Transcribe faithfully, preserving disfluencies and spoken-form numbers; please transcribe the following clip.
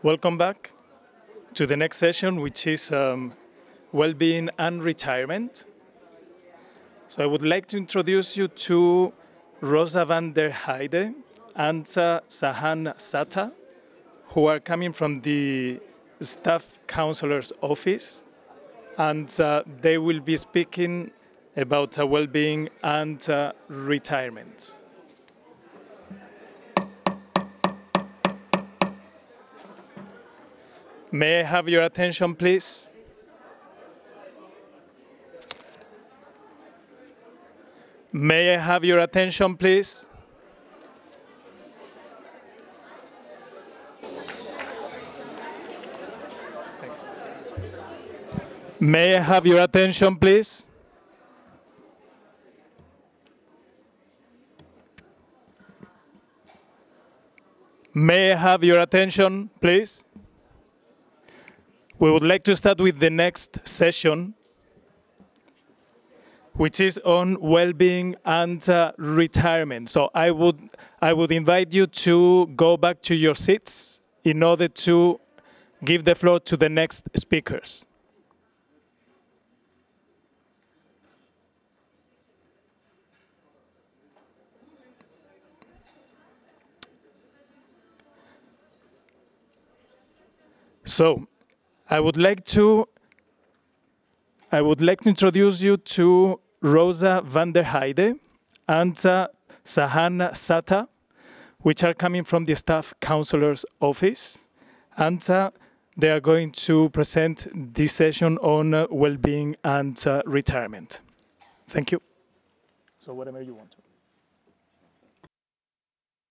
Welcome back to the next session, which is um, well-being and retirement. So I would like to introduce you to Rosa van der Heide and uh, Sahan Sata, who are coming from the Staff Counselor's Office, and uh, they will be speaking about uh, well-being and uh, retirement. May I have your attention, please? May I have your attention, please? May I have your attention, please? May I have your attention, please? We would like to start with the next session, which is on well-being and uh, retirement. So I would, I would invite you to go back to your seats in order to give the floor to the next speakers. So I would like to I would like to introduce you to Rosa van der Heide and uh, Sahan Sata, which are coming from the Staff Counselor's Office. And uh, they are going to present this session on uh, well-being and uh, retirement. Thank you. So whatever you want to.